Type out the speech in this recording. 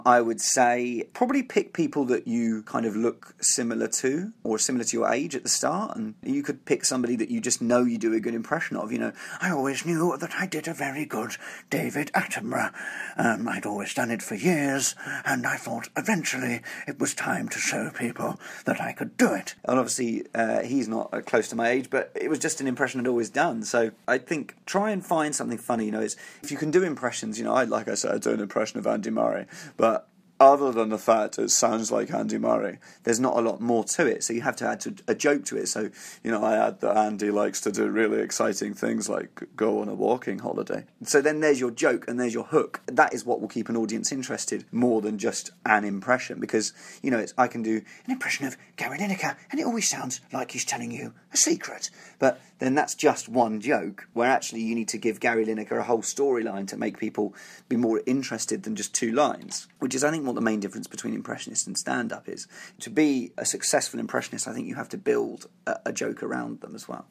I would say probably pick people that you kind of look similar to or similar to your age at the start, and you could pick somebody that you just know you do a good impression of. I always knew that I did a very good David Attenborough. I'd always done it for years, and I thought eventually it was time to show people that I could do it. And obviously he's not close to my age, but it was just an impression I'd always done. So I think try and find something funny. If you can do impressions, like I said, I do an impression of Andy Murray, but other than the fact it sounds like Andy Murray, there's not a lot more to it, so you have to add a joke to it. So, I add that Andy likes to do really exciting things like go on a walking holiday. So then there's your joke and there's your hook. That is what will keep an audience interested more than just an impression, because, I can do an impression of Gary Lineker and it always sounds like he's telling you a secret. But then that's just one joke, where actually you need to give Gary Lineker a whole storyline to make people be more interested than just two lines, which is, I think, what the main difference between impressionist and stand-up is. To be a successful impressionist, I think you have to build a joke around them as well.